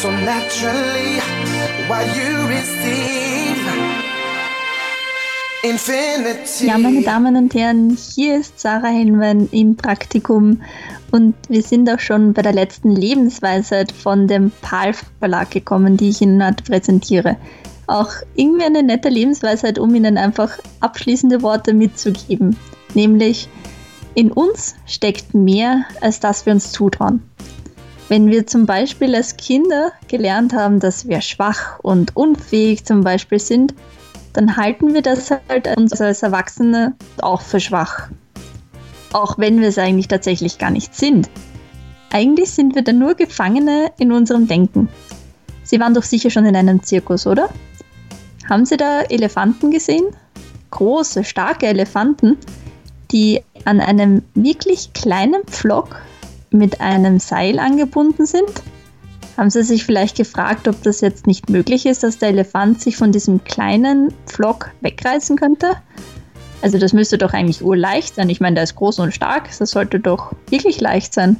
so naturally while you receive infinity. Ja, meine Damen und Herren, hier ist Sarah Hellwein im Praktikum und wir sind auch schon bei der letzten Lebensweisheit von dem PAL Verlag gekommen, die ich Ihnen heute präsentiere. Auch irgendwie eine nette Lebensweisheit, um Ihnen einfach abschließende Worte mitzugeben, nämlich: In uns steckt mehr, als dass wir uns zutrauen. Wenn wir zum Beispiel als Kinder gelernt haben, dass wir schwach und unfähig zum Beispiel sind, dann halten wir das halt uns als Erwachsene auch für schwach. Auch wenn wir es eigentlich tatsächlich gar nicht sind. Eigentlich sind wir dann nur Gefangene in unserem Denken. Sie waren doch sicher schon in einem Zirkus, oder? Haben Sie da Elefanten gesehen? Große, starke Elefanten, die an einem wirklich kleinen Pflock mit einem Seil angebunden sind? Haben Sie sich vielleicht gefragt, ob das jetzt nicht möglich ist, dass der Elefant sich von diesem kleinen Pflock wegreißen könnte? Also das müsste doch eigentlich urleicht sein. Ich meine, der ist groß und stark, das sollte doch wirklich leicht sein.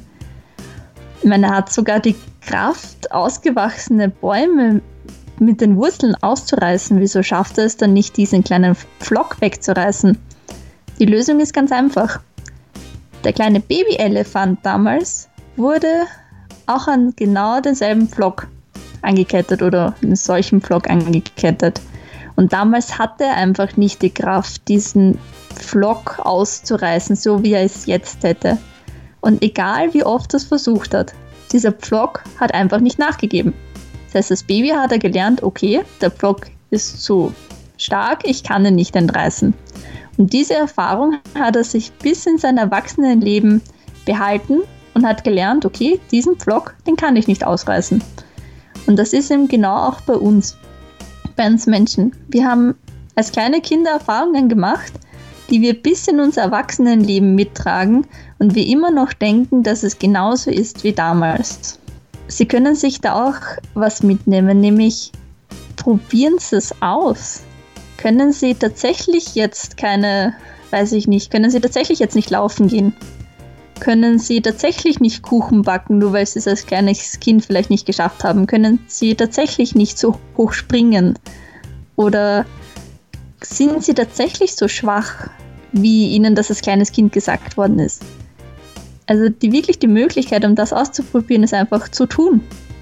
Ich meine, er hat sogar die Kraft, ausgewachsene Bäume mit den Wurzeln auszureißen. Wieso schafft er es dann nicht, diesen kleinen Pflock wegzureißen? Die Lösung ist ganz einfach. Der kleine Babyelefant damals wurde auch an genau denselben Pflock angekettet oder einen solchen Pflock angekettet. Und damals hatte er einfach nicht die Kraft, diesen Pflock auszureißen, so wie er es jetzt hätte. Und egal wie oft er es versucht hat, dieser Pflock hat einfach nicht nachgegeben. Das heißt, das Baby hat er gelernt, okay, der Pflock ist zu stark, ich kann ihn nicht entreißen. Und diese Erfahrung hat er sich bis in sein Erwachsenenleben behalten und hat gelernt, okay, diesen Pflock, den kann ich nicht ausreißen. Und das ist eben genau auch bei uns Menschen. Wir haben als kleine Kinder Erfahrungen gemacht, die wir bis in unser Erwachsenenleben mittragen und wir immer noch denken, dass es genauso ist wie damals. Sie können sich da auch was mitnehmen, nämlich probieren Sie es aus. Können Sie tatsächlich jetzt können Sie tatsächlich jetzt nicht laufen gehen? Können Sie tatsächlich nicht Kuchen backen, nur weil Sie es als kleines Kind vielleicht nicht geschafft haben? Können Sie tatsächlich nicht so hoch springen? Oder sind Sie tatsächlich so schwach, wie Ihnen das als kleines Kind gesagt worden ist? Also die Möglichkeit, um das auszuprobieren, ist einfach zu tun.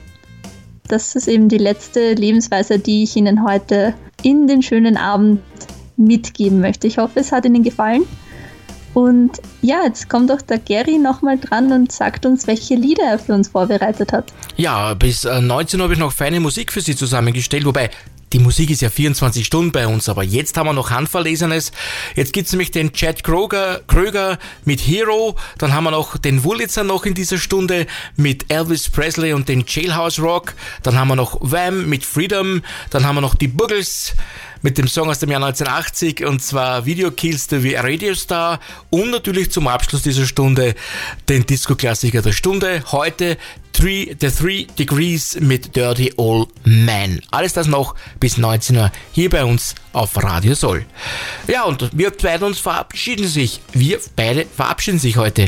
Das ist eben die letzte Lebensweise, die ich Ihnen heute in den schönen Abend mitgeben möchte. Ich hoffe, es hat Ihnen gefallen. Und ja, jetzt kommt doch der Gary nochmal dran und sagt uns, welche Lieder er für uns vorbereitet hat. Ja, bis 19 Uhr habe ich noch feine Musik für Sie zusammengestellt, wobei die Musik ist ja 24 Stunden bei uns, aber jetzt haben wir noch Handverlesenes. Jetzt gibt es nämlich den Chad Kröger mit Hero, dann haben wir noch den Wurlitzer noch in dieser Stunde mit Elvis Presley und den Jailhouse Rock, dann haben wir noch Wham mit Freedom, dann haben wir noch die Buggles mit dem Song aus dem Jahr 1980 und zwar Video Kills the Radio Star und natürlich zum Abschluss dieser Stunde den Disco-Klassiker der Stunde, heute The 3 Degrees mit Dirty Old Man. Alles das noch bis 19 Uhr hier bei uns auf Radio Soul. Ja, und wir beide verabschieden sich heute.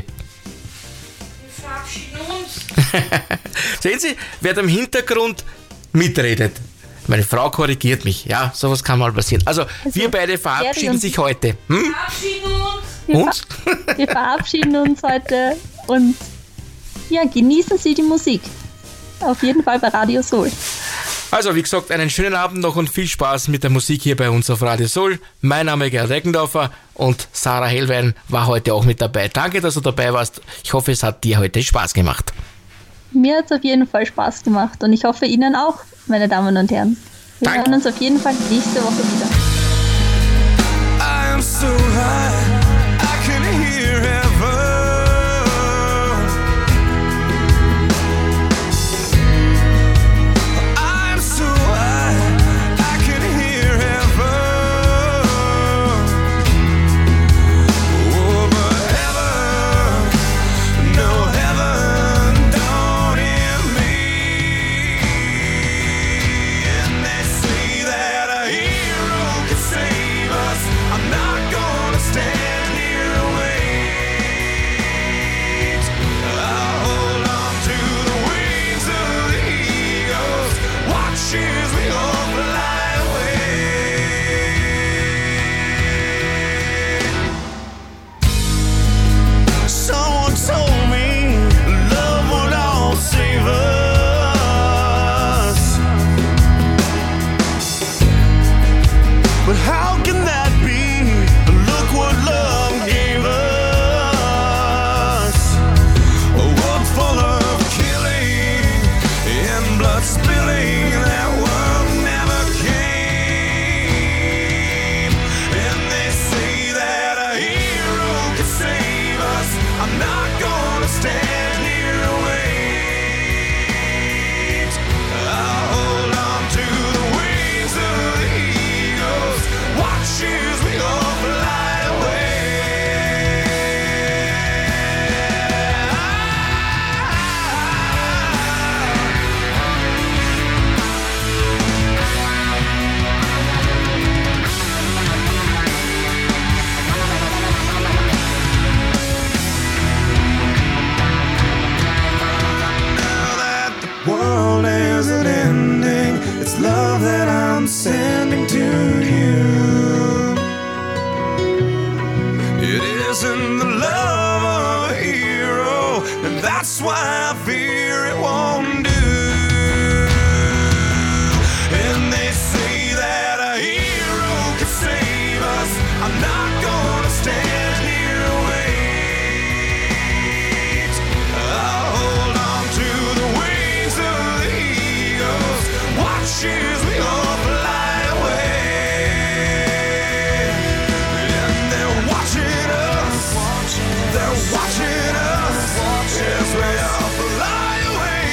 Wir verabschieden uns. Sehen Sie, wer da im Hintergrund mitredet. Meine Frau korrigiert mich. Ja, sowas kann mal passieren. Also wir beide verabschieden sich heute. Wir verabschieden uns. Wir verabschieden uns heute und ja, genießen Sie die Musik. Auf jeden Fall bei Radio Soul. Also wie gesagt, einen schönen Abend noch und viel Spaß mit der Musik hier bei uns auf Radio Soul. Mein Name ist Gerd Reckendorfer und Sarah Hellwein war heute auch mit dabei. Danke, dass du dabei warst. Ich hoffe, es hat dir heute Spaß gemacht. Mir hat es auf jeden Fall Spaß gemacht und ich hoffe Ihnen auch, meine Damen und Herren. Wir hören uns auf jeden Fall nächste Woche wieder. I am so high, I can hear heaven. I'm so high, I can hear heaven. Oh, but heaven, no heaven, don't hear me. And they say that a hero spilling that world never came. And they say that a hero can save us. I'm not gonna stand here and wait. I'll hold on to the wings of the eagles, watch as we all fly away. Now that the world isn't ending, it's love that I'm sending to you. It isn't the love of a hero, and that's why I fear it won't do. And they say that a hero can save us. I'm not gonna stand here and wait. I'll hold on to the wings of the eagles, watch as we all fly away. And they're watching us, they're watching us as we all fly away.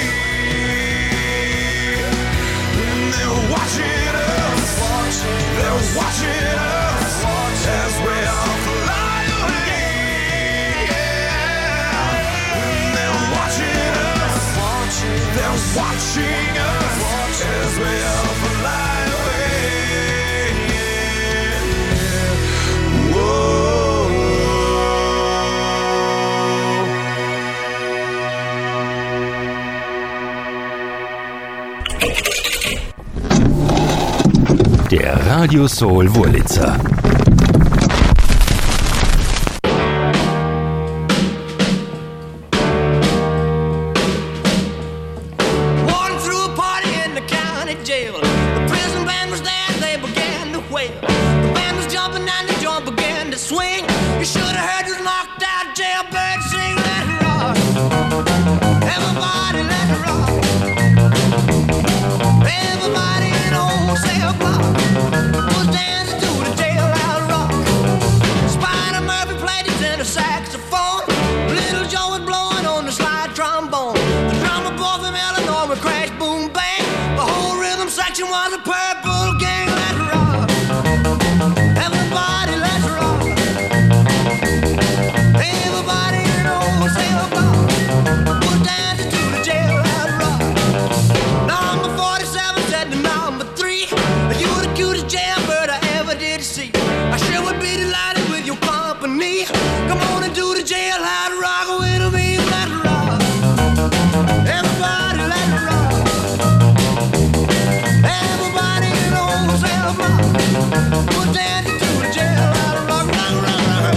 And they're watching us, they're watching us as we all fly away. And they're watching us, they're watching us as we all fly away. Whoa. Der Radio Soul Wurlitzer. Walking through a party in the county jail. The prison band was there, they began to wail. The band was jumping and the joint began to swing. You should have heard this knocked out jailbird sing. Let it rock, everybody let it rock. Everybody in the whole cell block was dancing to the jailhouse rock. Spider Murphy played his tenor saxophone. Little Joe was blowing on the slide trombone. The drummer boy from Illinois would crash, boom, bang. The whole rhythm section was a purple gang. Let's rock, everybody, let's rock. Everybody in the whole cell block was dancing to the jailhouse rock. Number 47 said to number 3, "You the cutest jailbird I ever did see. I sure would be delighted with your company. Come on and do the jailhouse rock with me. Let's rock, everybody, let's rock. Everybody in the whole cell block was dancing to the jailhouse rock, rock, rock, rock.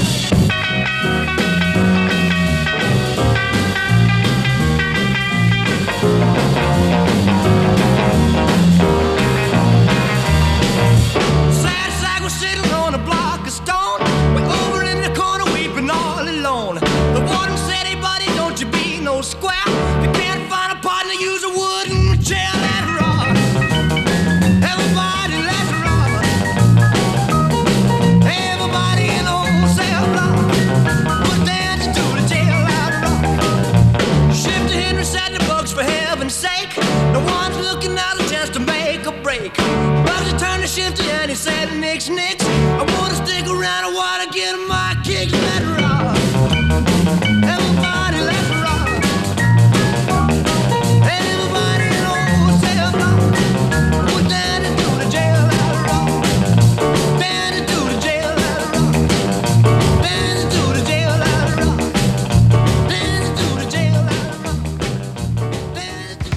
Sad sack was sitting on a block of stone. We're over in the corner weeping all alone. The warden said, "Hey buddy, don't you be no square. You can't find a partner, use a wooden chair." Let's rock, everybody, let's rock. Everybody in the whole cell block was dancing to the jailhouse rock. Shifter Henry said the bugs, for heaven's sake. No one's looking out a chance to make a break. Bugsy turned to Shifty and he said, "Nix, nix. I wanna stick around and wanna get my kicks." Let's rock, everybody, let's rock. Everybody in the whole cell block was dancing to the jailhouse rock. Dancing to the jailhouse rock. Dancing to the jailhouse rock. Dancing to the jailhouse rock. Dancing to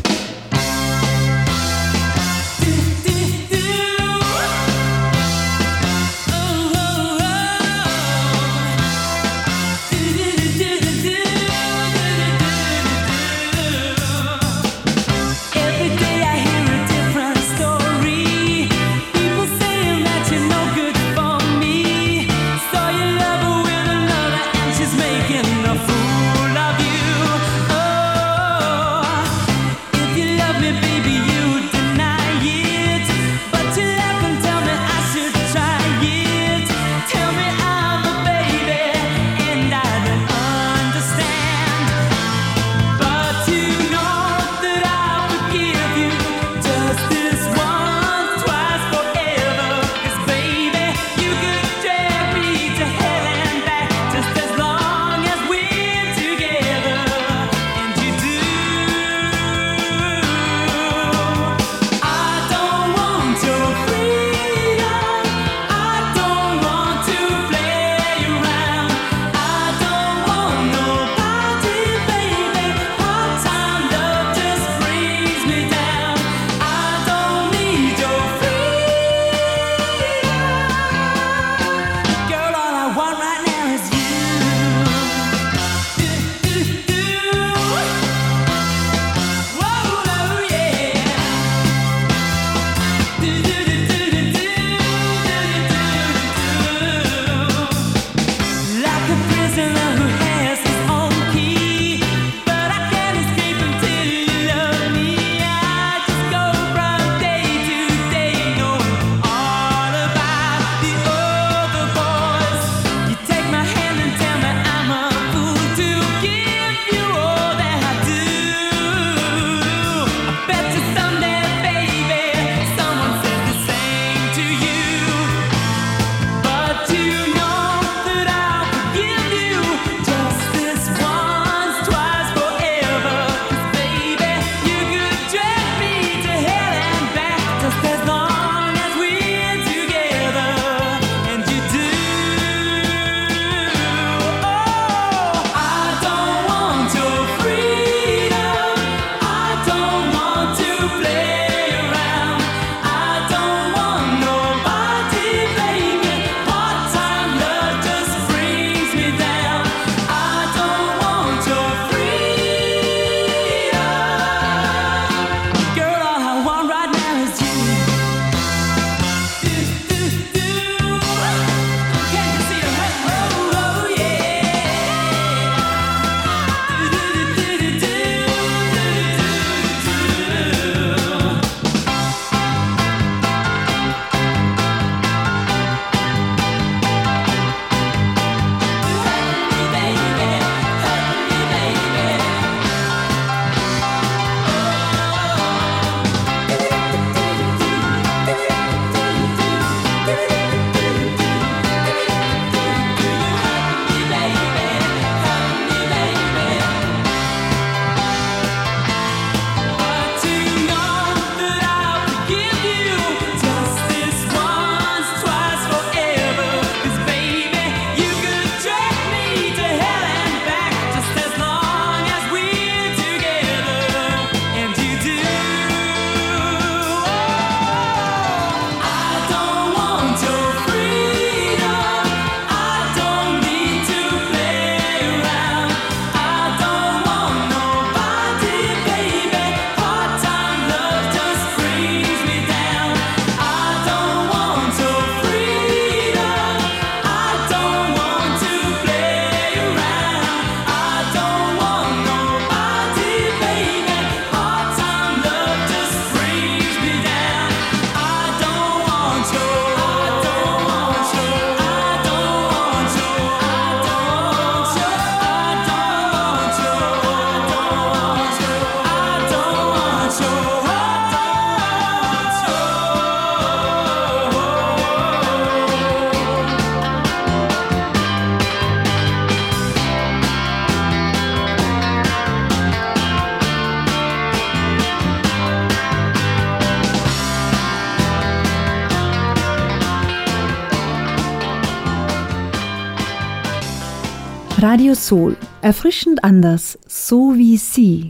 Radio Soul. Erfrischend anders, so wie Sie.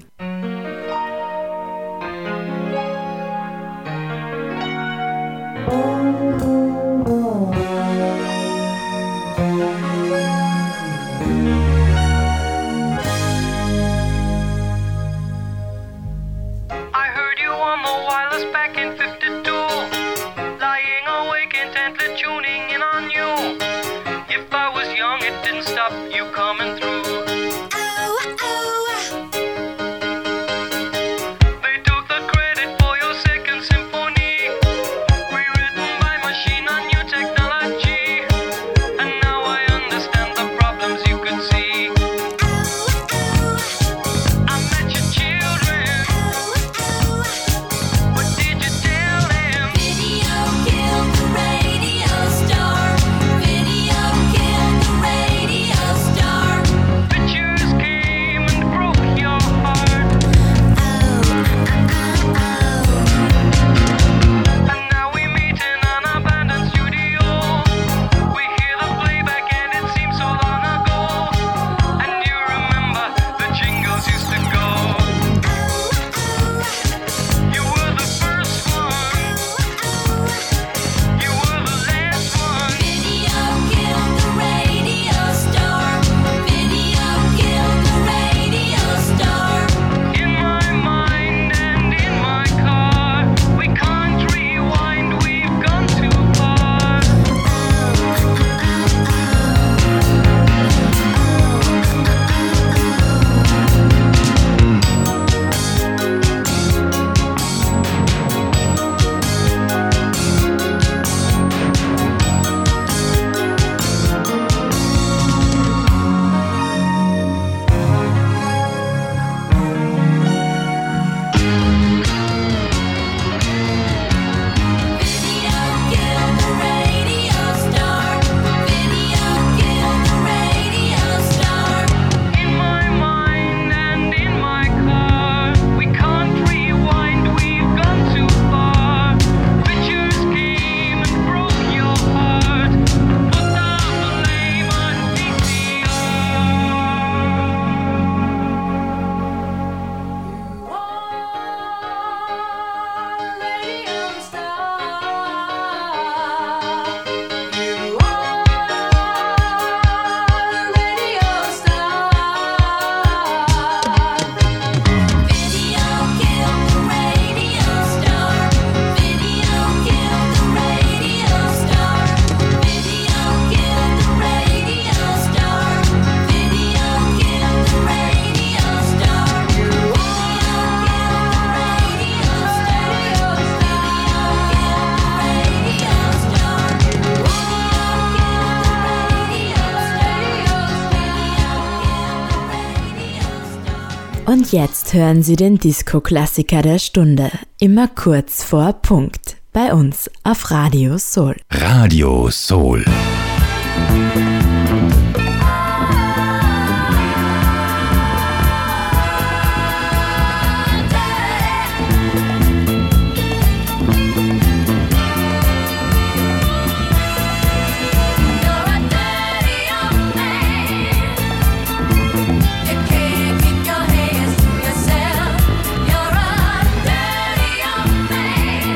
Und jetzt hören Sie den Disco-Klassiker der Stunde, immer kurz vor Punkt, bei uns auf Radio Soul. Radio Soul.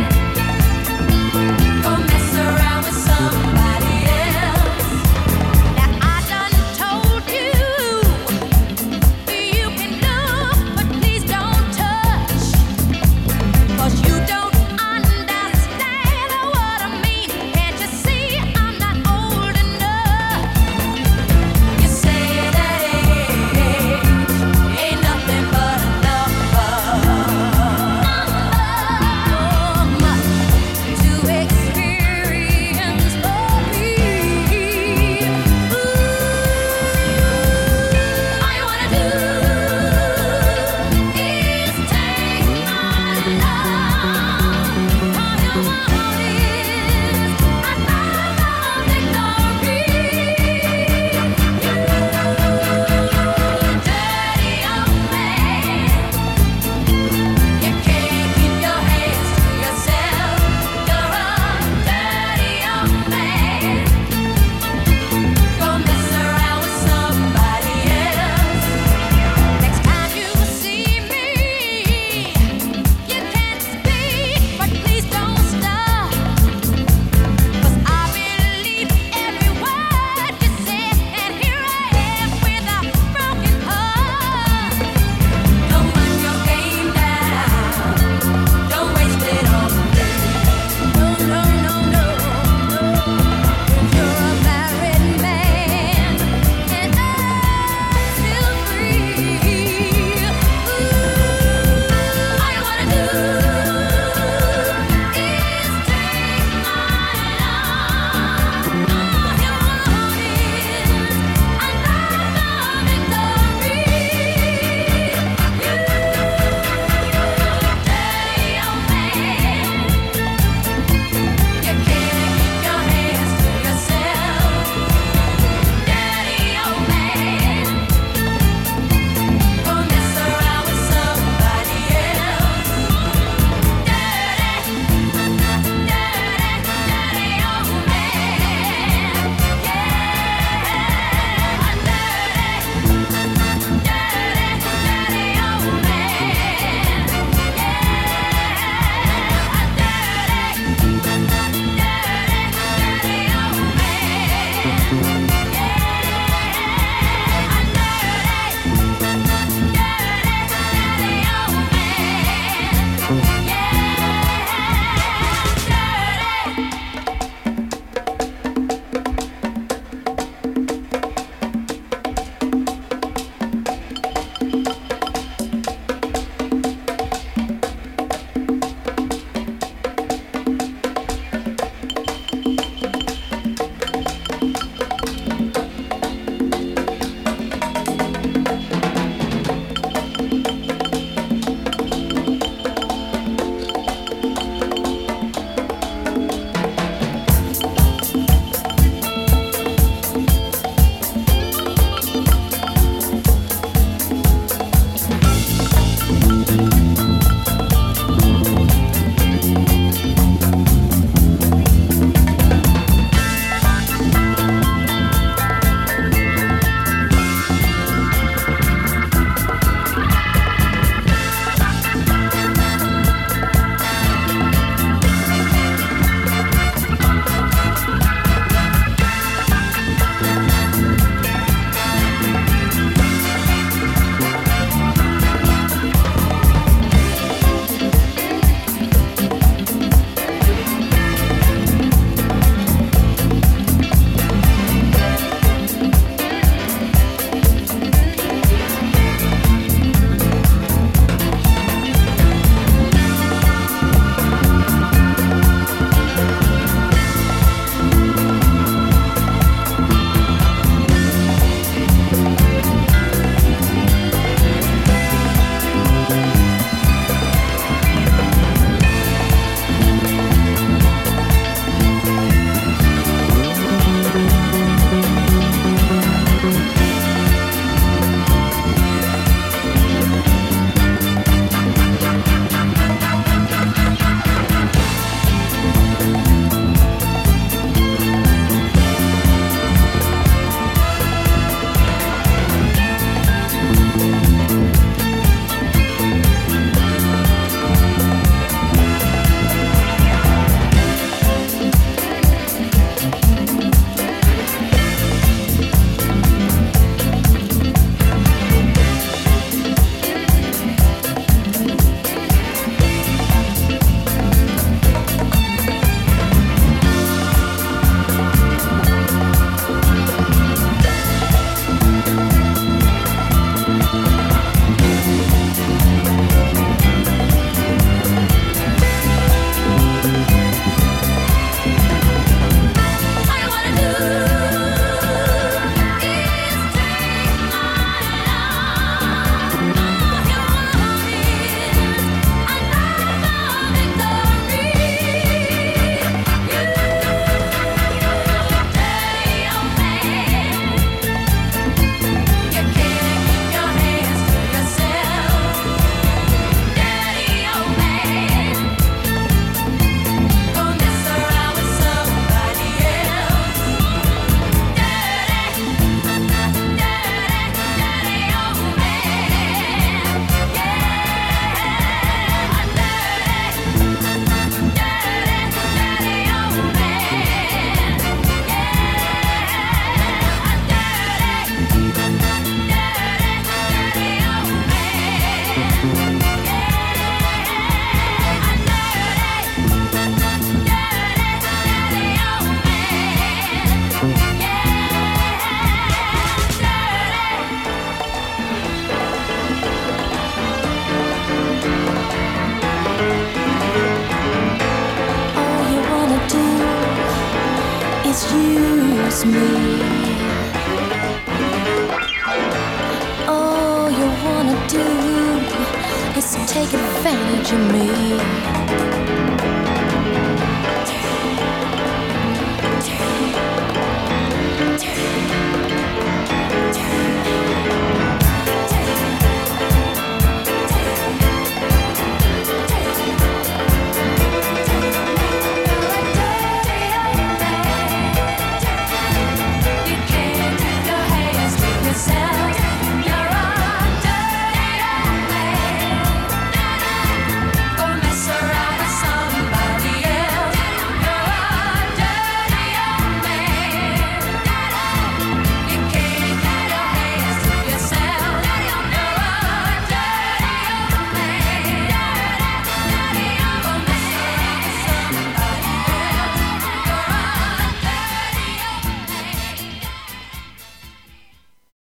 Go mess around with somebody else. loves me. All you wanna do is take advantage of me.